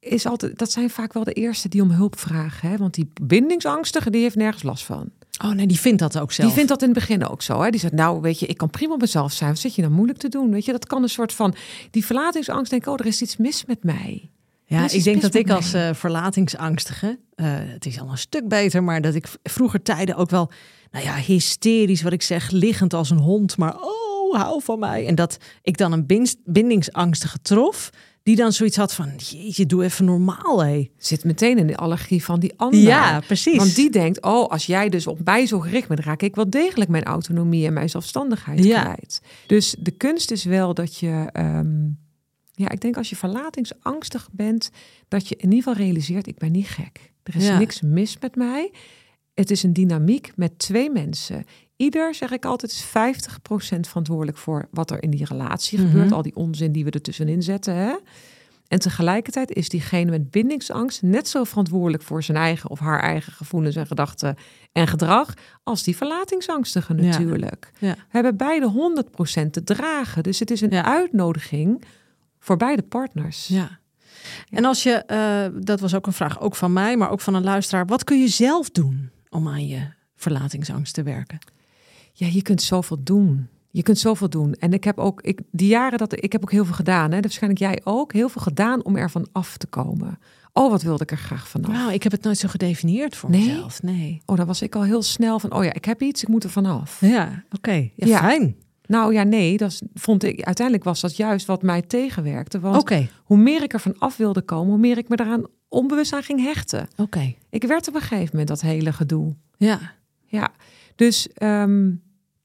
is altijd, dat zijn vaak wel de eerste die om hulp vragen. Hè? Want die bindingsangstige, die heeft nergens last van. Oh nee, die vindt dat ook zelf. Die vindt dat in het begin ook zo. Hè? Die zegt, nou weet je, ik kan prima mezelf zijn. Wat zit je nou moeilijk te doen? Weet je, dat kan een soort van, die verlatingsangst denken, oh, er is iets mis met mij. Ja, ik denk dat ik als uh, verlatingsangstige, uh, het is al een stuk beter, maar dat ik vroeger tijden ook wel, nou ja, hysterisch, wat ik zeg, liggend als een hond, maar oh, hou van mij. En dat ik dan een binds, bindingsangstige trof, die dan zoiets had van, jeetje, doe even normaal, hé. Zit meteen in de allergie van die ander. Ja, precies. Want die denkt, oh, als jij dus op mij zo gericht bent, raak ik wel degelijk mijn autonomie en mijn zelfstandigheid ja. kwijt. Dus de kunst is wel dat je, um, ja, ik denk als je verlatingsangstig bent, dat je in ieder geval realiseert, ik ben niet gek. Er is ja. niks mis met mij. Het is een dynamiek met twee mensen. Ieder, zeg ik altijd, is vijftig procent verantwoordelijk voor wat er in die relatie mm-hmm. gebeurt. Al die onzin die we er tussenin zetten. Hè? En tegelijkertijd is diegene met bindingsangst net zo verantwoordelijk voor zijn eigen of haar eigen gevoelens en gedachten en gedrag als die verlatingsangstige natuurlijk. Ja. Ja. We hebben beide honderd procent te dragen. Dus het is een ja. uitnodiging voor beide partners. Ja. En als je, uh, dat was ook een vraag ook van mij, maar ook van een luisteraar. Wat kun je zelf doen om aan je verlatingsangst te werken? Ja, je kunt zoveel doen. Je kunt zoveel doen. En ik heb ook, ik, die jaren dat ik heb ook heel veel gedaan. Hè? Waarschijnlijk jij ook. Heel veel gedaan om ervan af te komen. Oh, wat wilde ik er graag vanaf. Nou, ik heb het nooit zo gedefinieerd voor nee? mezelf. Nee. Oh, dan was ik al heel snel van, oh ja, ik heb iets, ik moet er vanaf. Ja, oké. Okay. Ja, ja, fijn. Nou ja, nee, dat vond ik. Uiteindelijk was dat juist wat mij tegenwerkte. Want okay. hoe meer ik er van af wilde komen, hoe meer ik me eraan onbewust aan ging hechten. Oké. Okay. Ik werd op een gegeven moment dat hele gedoe. Ja. Ja. Dus um,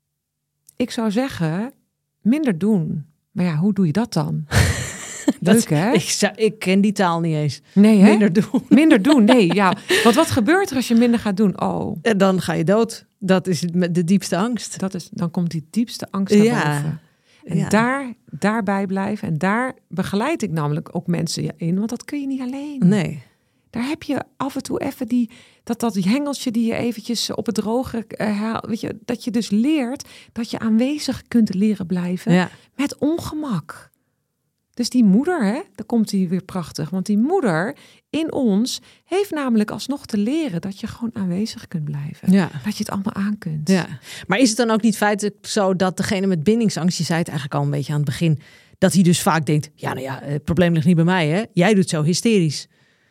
ik zou zeggen, minder doen. Maar ja, hoe doe je dat dan? dat, Leuk, hè? Ik, zou, ik ken die taal niet eens. Nee, hè? Minder doen. Minder doen, nee. Ja. Want wat gebeurt er als je minder gaat doen? Oh. En dan ga je dood. Dat is de diepste angst. Dat is, dan komt die diepste angst naar ja. boven. En ja. daar, daarbij blijven. En daar begeleid ik namelijk ook mensen in. Want dat kun je niet alleen. Nee. Daar heb je af en toe even die, dat, dat hengeltje die je eventjes op het droge uh, haalt. Weet je, dat je dus leert dat je aanwezig kunt leren blijven ja. met ongemak. Dus die moeder, hè, daar komt die weer prachtig. Want die moeder in ons heeft namelijk alsnog te leren dat je gewoon aanwezig kunt blijven. Ja. Dat je het allemaal aan kunt. Ja. Maar is het dan ook niet feitelijk zo dat degene met bindingsangst, je zei het eigenlijk al een beetje aan het begin, dat hij dus vaak denkt, ja, nou ja, het probleem ligt niet bij mij, hè? Jij doet zo hysterisch.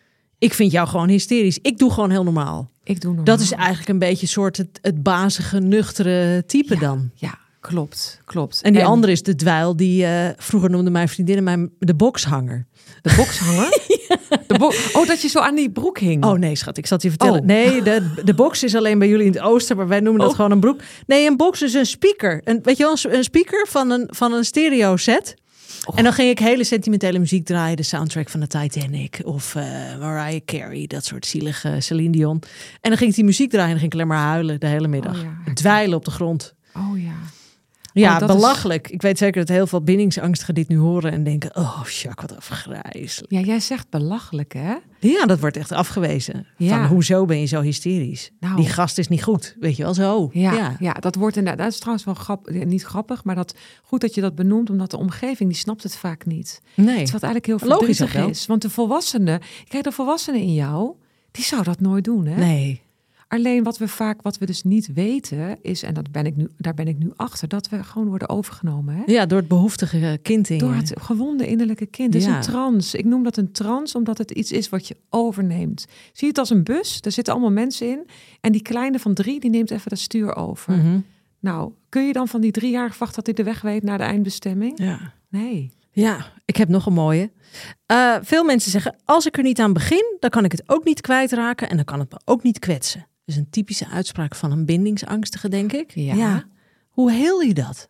Ik vind jou gewoon hysterisch. Ik doe gewoon heel normaal. Ik doe normaal. Dat is eigenlijk een beetje soort het, het bazige, nuchtere type ja, dan. Ja, klopt, klopt. En die en... andere is de dweil die uh, vroeger noemde mijn vriendinnen mij de bokshanger. De bokshanger? ja. de bo- oh, dat je zo aan die broek hing. Oh nee, schat, ik zal het je vertellen. Oh. Nee, de, de box is alleen bij jullie in het oosten, maar wij noemen dat oh. gewoon een broek. Nee, een box is een speaker. Een, weet je wel, een speaker van een, van een stereo set. Oh. En dan ging ik hele sentimentele muziek draaien. De soundtrack van de Titanic. Of uh, Mariah Carey. Dat soort zielige Celine Dion. En dan ging ik die muziek draaien. En dan ging ik alleen maar huilen de hele middag. Oh, ja. Dweilen op de grond. Oh ja. Ja, oh, belachelijk. Is... Ik weet zeker dat heel veel bindingsangstigen dit nu horen. En denken, oh Jacques, wat afgrijselijk. Ja, jij zegt belachelijk, hè? Ja, dat wordt echt afgewezen. Ja. Van, hoezo ben je zo hysterisch? Nou. Die gast is niet goed. Weet je wel, zo. Ja, ja. ja, dat wordt inderdaad. Dat is trouwens wel grappig. Niet grappig, maar dat goed dat je dat benoemt. Omdat de omgeving, die snapt het vaak niet. Nee. Het is wat eigenlijk heel logisch verdrietig is. Want de volwassenen, kijk, de volwassenen in jou, die zou dat nooit doen, hè? Nee. Alleen wat we vaak, wat we dus niet weten, is, en dat ben ik nu, daar ben ik nu achter, dat we gewoon worden overgenomen. Hè? Ja, door het behoeftige kind in je. Door het gewonde innerlijke kind. Het is ja. een trans. Ik noem dat een trans, omdat het iets is wat je overneemt. Zie het als een bus. Er zitten allemaal mensen in. En die kleine van drie, die neemt even dat stuur over. Mm-hmm. Nou, kun je dan van die driejarige verwachten dat hij de weg weet naar de eindbestemming? Ja. Nee. Ja, ik heb nog een mooie. Uh, veel mensen zeggen, als ik er niet aan begin, dan kan ik het ook niet kwijtraken en dan kan het me ook niet kwetsen. Dus een typische uitspraak van een bindingsangstige, denk ik. Ja. ja. Hoe heel je dat?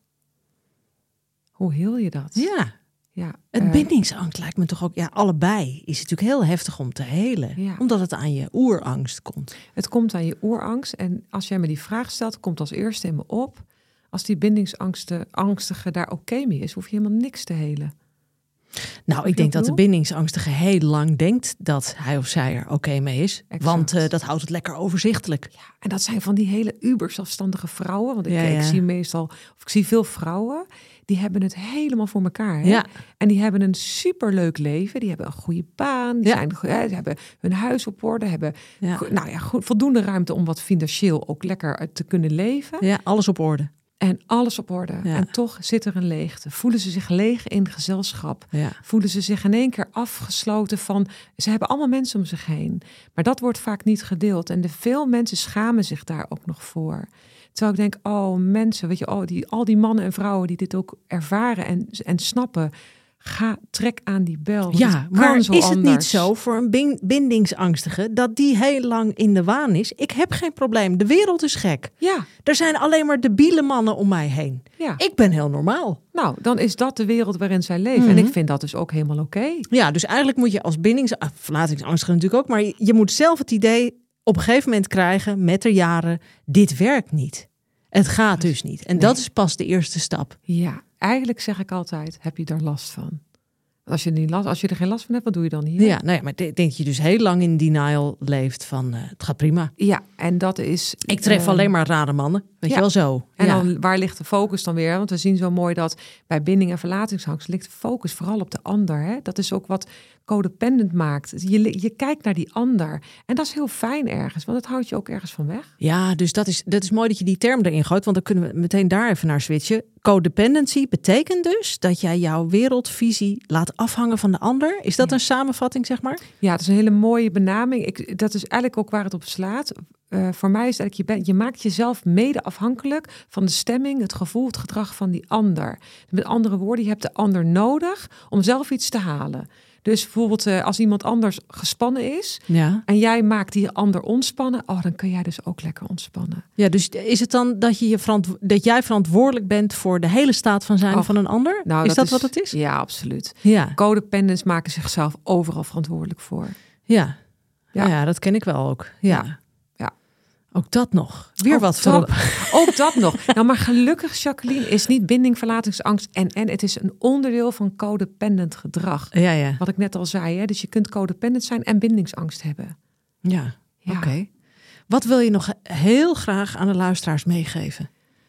Hoe heel je dat? Ja. ja het uh, bindingsangst lijkt me toch ook... Ja, allebei is natuurlijk heel heftig om te helen. Ja. Omdat het aan je oerangst komt. Het komt aan je oerangst. En als jij me die vraag stelt, komt als eerste in me op. Als die bindingsangstige daar oké mee is, hoef je helemaal niks te helen. Nou, ik denk dat de bindingsangstige heel lang denkt dat hij of zij er oké okay mee is. Exact. Want uh, dat houdt het lekker overzichtelijk. Ja, en dat zijn van die hele uber-zelfstandige vrouwen. Want ik, ja, ja. ik zie meestal, of ik zie veel vrouwen, die hebben het helemaal voor elkaar. Hè? Ja. En die hebben een superleuk leven. Die hebben een goede baan. Die, Ja. zijn, die hebben hun huis op orde. Hebben Ja. nou ja, goed, voldoende ruimte om wat financieel ook lekker te kunnen leven. Ja, alles op orde. En alles op orde. Ja. En toch zit er een leegte. Voelen ze zich leeg in gezelschap. Ja. Voelen ze zich in één keer afgesloten van... Ze hebben allemaal mensen om zich heen. Maar dat wordt vaak niet gedeeld. En de veel mensen schamen zich daar ook nog voor. Terwijl ik denk, oh mensen, weet je, oh, die, al die mannen en vrouwen die dit ook ervaren en, en snappen... Ga, trek aan die bel. Ja, maar is anders. het niet zo voor een bindingsangstige dat die heel lang in de waan is? Ik heb geen probleem. De wereld is gek. Ja. Er zijn alleen maar debiele mannen om mij heen. Ja. Ik ben heel normaal. Nou, dan is dat de wereld waarin zij leven. Mm-hmm. En ik vind dat dus ook helemaal oké. Okay. Ja, dus eigenlijk moet je als bindingsangstige natuurlijk ook, maar je, je moet zelf het idee op een gegeven moment krijgen met de jaren, dit werkt niet. Het gaat dus niet. En nee. Dat is pas de eerste stap. Ja. Eigenlijk zeg ik altijd, heb je daar last van? Als je, niet last, als je er geen last van hebt, wat doe je dan hier? Ja, nou ja, maar ik denk dat je dus heel lang in denial leeft van uh, het gaat prima. Ja, en dat is... Ik tref uh, alleen maar rare mannen, weet ja. je wel zo. En ja. dan, waar ligt de focus dan weer? Want we zien zo mooi dat bij binding en verlatingsangst ligt de focus vooral op de ander. Hè? Dat is ook wat codependent maakt. Je, je kijkt naar die ander. En dat is heel fijn ergens, want dat houdt je ook ergens van weg. Ja, dus dat is, dat is mooi dat je die term erin gooit, want dan kunnen we meteen daar even naar switchen. Codependency betekent dus dat jij jouw wereldvisie laat afhangen van de ander. Is dat ja. een samenvatting, zeg maar? Ja, het is een hele mooie benaming. Ik, dat is eigenlijk ook waar het op slaat. Uh, voor mij is het eigenlijk, je, bent, je maakt jezelf mede afhankelijk van de stemming, het gevoel, het gedrag van die ander. Met andere woorden, je hebt de ander nodig om zelf iets te halen. Dus bijvoorbeeld uh, als iemand anders gespannen is ja. en jij maakt die ander ontspannen, oh, dan kun jij dus ook lekker ontspannen. Ja, dus is het dan dat, je je verantwo- dat jij verantwoordelijk bent voor de hele staat van zijn Och, van een ander? Nou, is dat, dat is, wat het is? Ja, absoluut. Ja. Codependents maken zichzelf overal verantwoordelijk voor. Ja, ja. ja dat ken ik wel ook. Ja. ja. Ook dat nog. Weer ook wat voor. Ook dat nog. Nou, maar gelukkig, Jacqueline, is niet binding, verlatingsangst en en het is een onderdeel van codependent gedrag. Ja, ja. Wat ik net al zei, hè? Dus je kunt codependent zijn en bindingsangst hebben. Ja, ja. oké. Okay. Wat wil je nog heel graag aan de luisteraars meegeven?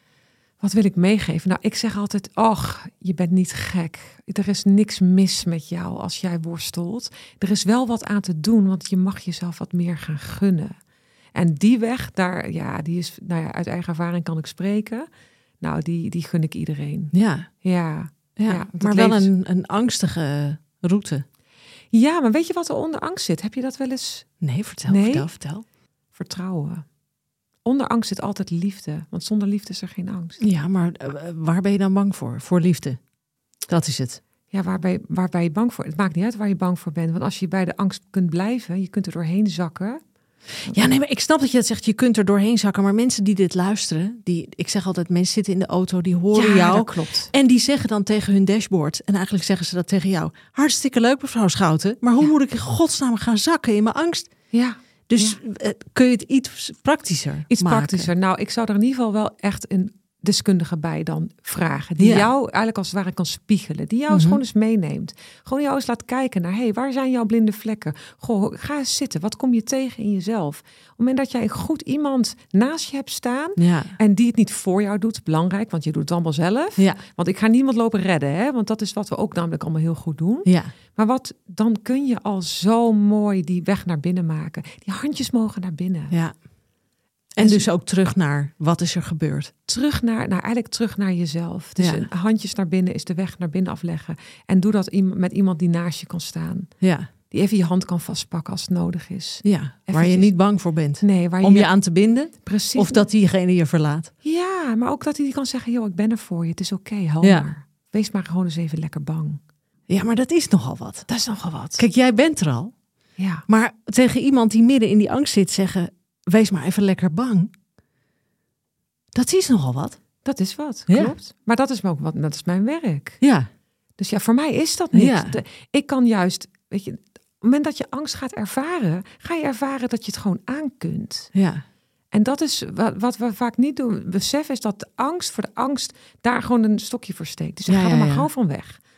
Wat wil ik meegeven? Nou, ik zeg altijd, ach, je bent niet gek. Er is niks mis met jou als jij worstelt. Er is wel wat aan te doen, want je mag jezelf wat meer gaan gunnen. En die weg, daar, ja, die is, nou ja, uit eigen ervaring kan ik spreken. Nou, die, die gun ik iedereen. Ja, ja, ja, ja maar wel leeft... een, een angstige route. Ja, maar weet je wat er onder angst zit? Heb je dat wel eens? Nee, vertel, nee? vertel, vertel. Vertrouwen. Onder angst zit altijd liefde, want zonder liefde is er geen angst. Ja, maar uh, waar ben je dan bang voor? Voor liefde? Dat is het. Ja, waar ben, je, waar ben je bang voor? Het maakt niet uit waar je bang voor bent. Want als je bij de angst kunt blijven, je kunt er doorheen zakken. Ja, nee, maar ik snap dat je het zegt, je kunt er doorheen zakken. Maar mensen die dit luisteren, die, ik zeg altijd, mensen zitten in de auto, die horen ja, jou. Dat klopt. En die zeggen dan tegen hun dashboard, en eigenlijk zeggen ze dat tegen jou. Hartstikke leuk, mevrouw Schouten, maar hoe ja. moet ik in godsnaam gaan zakken in mijn angst? Ja. Dus ja. kun je het iets praktischer Iets maken? praktischer. Nou, ik zou er in ieder geval wel echt een deskundige bij dan vragen. Die ja. jou eigenlijk als het ware kan spiegelen. Die jou eens mm-hmm. gewoon eens meeneemt. Gewoon jou eens laat kijken naar, hey, waar zijn jouw blinde vlekken? Goh, ga eens zitten. Wat kom je tegen in jezelf? Op het moment dat jij een goed iemand naast je hebt staan ja. en die het niet voor jou doet, belangrijk, want je doet het allemaal zelf. Ja. Want ik ga niemand lopen redden, hè? Want dat is wat we ook namelijk allemaal heel goed doen. Ja. Maar wat, dan kun je al zo mooi die weg naar binnen maken. Die handjes mogen naar binnen. Ja. En dus ook terug naar, wat is er gebeurd? Terug naar, nou eigenlijk terug naar jezelf. Dus ja. handjes naar binnen is de weg naar binnen afleggen. En doe dat met iemand die naast je kan staan. Ja. Die even je hand kan vastpakken als het nodig is. Ja, Eventjes. Waar je niet bang voor bent. Nee, waar je om je aan te binden. Precies. Of dat diegene je verlaat. Ja, maar ook dat hij kan zeggen, joh, ik ben er voor je. Het is oké, okay, hou ja. maar. Wees maar gewoon eens even lekker bang. Ja, maar dat is nogal wat. Dat is nogal wat. Kijk, jij bent er al. Ja. Maar tegen iemand die midden in die angst zit zeggen, wees maar even lekker bang. Dat is nogal wat. Dat is wat, ja. klopt. Maar dat is ook wat, dat is mijn werk. Ja. Dus ja, voor mij is dat niet. Ja. De, ik kan juist, weet je, op het moment dat je angst gaat ervaren, ga je ervaren dat je het gewoon aan kunt. Ja. En dat is wat, wat we vaak niet doen. Besef is dat de angst voor de angst daar gewoon een stokje voor steekt. Dus dan ja, ga er ja, maar ja. gewoon van weg.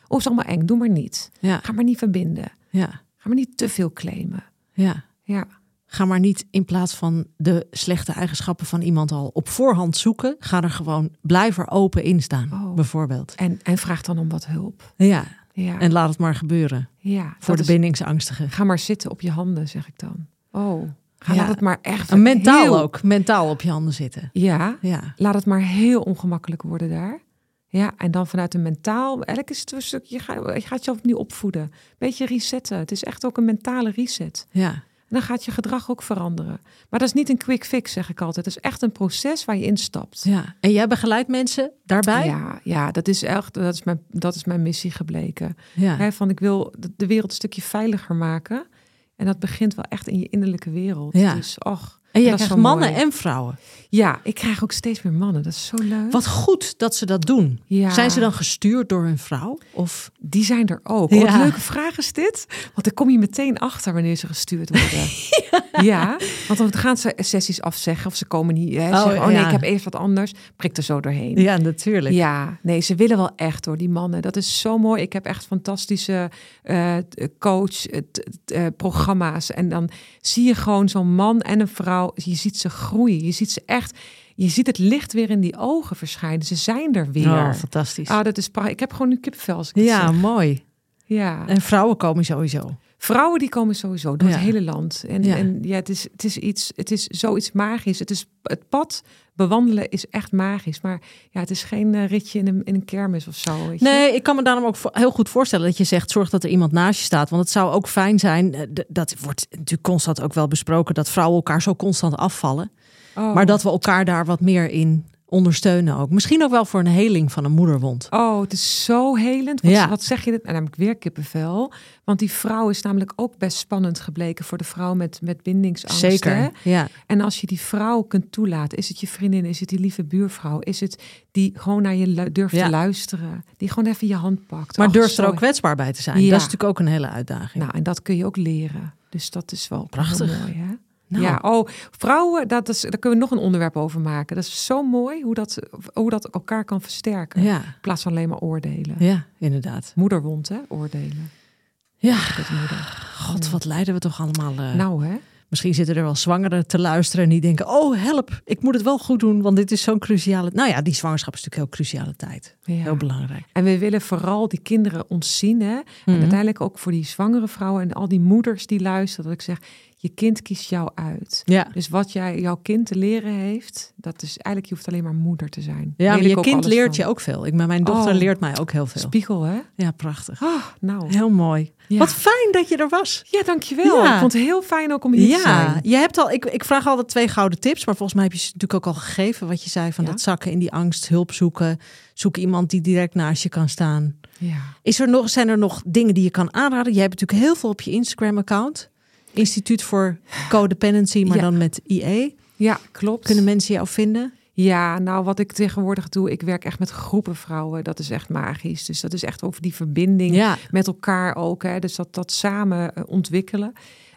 Oh, is allemaal eng, doe maar niet. Ja. Ga maar niet verbinden. Ja. Ga maar niet te veel claimen. Ja. Ja. Ga maar niet in plaats van de slechte eigenschappen van iemand al op voorhand zoeken. Ga er gewoon, blijf er open in staan, Oh. bijvoorbeeld. En, en vraag dan om wat hulp. Ja. Ja. En laat het maar gebeuren. ja, Voor de is, bindingsangstigen. Ga maar zitten op je handen, zeg ik dan. Oh, ga Ja. laat het maar echt... En mentaal heel, ook. Mentaal op je handen zitten. Ja, Ja. laat het maar heel ongemakkelijk worden daar. Ja, en dan vanuit een mentaal... Eigenlijk is het een stuk, je gaat, je gaat jezelf opnieuw opvoeden. Beetje resetten. Het is echt ook een mentale reset. Ja. En dan gaat je gedrag ook veranderen. Maar dat is niet een quick fix, zeg ik altijd. Het is echt een proces waar je instapt. Ja. En jij begeleidt mensen daarbij? Ja, ja, dat is echt, dat is mijn, dat is mijn missie gebleken. Ja. Hè, van ik wil de- de wereld een stukje veiliger maken. En dat begint wel echt in je innerlijke wereld. Ja. Dus, och, En jij dat is krijgt zo mannen mooi. en vrouwen. Ja, ik krijg ook steeds meer mannen. Dat is zo leuk. Wat goed dat ze dat doen. Ja. Zijn ze dan gestuurd door hun vrouw? Of... Die zijn er ook. Ja. Oh, wat leuke vraag is dit. Want dan kom je meteen achter wanneer ze gestuurd worden. ja. ja, want dan gaan ze sessies afzeggen. Of ze komen niet. Hè, Oh, zeggen, oh nee, ja. ik heb even wat anders. Prik er zo doorheen. Ja, natuurlijk. Ja, nee, ze willen wel echt hoor, die mannen. Dat is zo mooi. Ik heb echt fantastische uh, coach, uh, uh, programma's. En dan zie je gewoon zo'n man en een vrouw. Je ziet ze groeien. Je ziet ze echt... Je ziet het licht weer in die ogen verschijnen. Ze zijn er weer. Oh, fantastisch. Ah, dat is prachtig. Ik heb gewoon nu kippenvel als ik het Ja, zeg. mooi. Ja. En vrouwen komen sowieso. Vrouwen die komen sowieso door Ja. het hele land. En Ja. ja, en ja het, is, het is iets, het is zoiets magisch. Het, is, het pad bewandelen is echt magisch. Maar ja, het is geen uh, ritje in een, in een kermis of zo. Weet je? Nee, ik kan me daarom ook vo- heel goed voorstellen dat je zegt, zorg dat er iemand naast je staat. Want het zou ook fijn zijn, eh, d- dat wordt natuurlijk constant ook wel besproken, dat vrouwen elkaar zo constant afvallen. Oh. Maar dat we elkaar daar wat meer in ondersteunen ook. Misschien ook wel voor een heling van een moederwond. Oh, het is zo helend. Wat, Ja. wat zeg je dit? En dan heb ik weer kippenvel. Want die vrouw is namelijk ook best spannend gebleken voor de vrouw met, met bindingsangst. Zeker, Hè? ja. En als je die vrouw kunt toelaten, is het je vriendin, is het die lieve buurvrouw, is het die gewoon naar je lu- durft Ja. te luisteren, die gewoon even je hand pakt. Maar Och, durf er zo- ook kwetsbaar bij te zijn. Ja. Dat is natuurlijk ook een hele uitdaging. Nou, en dat kun je ook leren. Dus dat is wel Prachtig. heel mooi, hè? Nou. Ja, oh, vrouwen, dat is, daar kunnen we nog een onderwerp over maken. Dat is zo mooi hoe dat, hoe dat elkaar kan versterken. Ja, In plaats van alleen maar oordelen. ja, inderdaad. Moederwond, hè? Oordelen. Ja, Met moeder. god, wat lijden we toch allemaal. Uh, Nou, hè? Misschien zitten er wel zwangeren te luisteren en die denken, oh help, ik moet het wel goed doen, want dit is zo'n cruciale... Nou ja, die zwangerschap is natuurlijk heel cruciale tijd. Ja. Heel belangrijk. En we willen vooral die kinderen ontzien, hè? En Mhm. uiteindelijk ook voor die zwangere vrouwen en al die moeders die luisteren, dat ik zeg, je kind kiest jou uit. Ja, Dus wat jij jouw kind te leren heeft, dat is eigenlijk, je hoeft alleen maar moeder te zijn. ja maar Weet ik je ook kind alles leert van. je ook veel. Ik, maar mijn dochter Oh. leert mij ook heel veel. Spiegel, hè? Ja, prachtig. Ah, nou. Heel mooi. Ja. Wat fijn dat je er was. Ja, dankjewel. Ja. Ik vond het heel fijn ook om hier te Ja, zijn. je hebt al. Ik, ik vraag altijd twee gouden tips, maar volgens mij heb je ze natuurlijk ook al gegeven. Wat je zei van Ja. dat zakken in die angst, hulp zoeken, zoek iemand die direct naast je kan staan. Ja. Is er nog, zijn er nog dingen die je kan aanraden? Je hebt natuurlijk heel veel op je Instagram-account. Instituut voor Codependency, maar Ja. dan met I E. Ja, klopt. Kunnen mensen jou vinden? Ja, nou wat ik tegenwoordig doe, ik werk echt met groepen vrouwen. Dat is echt magisch. Dus dat is echt over die verbinding Ja. met elkaar ook. Hè. Dus dat, dat samen uh, ontwikkelen.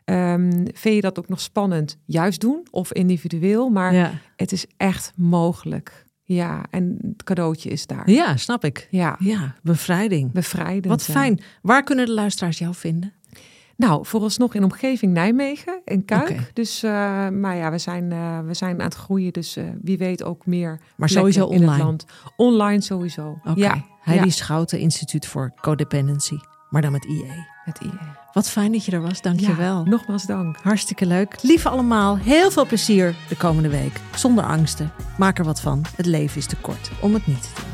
Um, vind je dat ook nog spannend? Juist doen of individueel. Maar Ja. het is echt mogelijk. Ja, en het cadeautje is daar. Ja, snap ik. Ja, Ja, bevrijding. bevrijdend. Wat ja. fijn. Waar kunnen de luisteraars jou vinden? Nou, vooralsnog in omgeving Nijmegen, in Kuik. Oké. Dus, uh, maar ja, we zijn, uh, we zijn aan het groeien. Dus uh, wie weet ook meer Maar plekken sowieso in het online. land. Online sowieso. Oké. Ja, Heidi ja, Schouten, Instituut voor Codependency, maar dan met I E. met I E. Wat fijn dat je er was. Dank je wel. Ja, nogmaals dank. Hartstikke leuk. Lieve allemaal, heel veel plezier de komende week. Zonder angsten. Maak er wat van. Het leven is te kort om het niet te doen.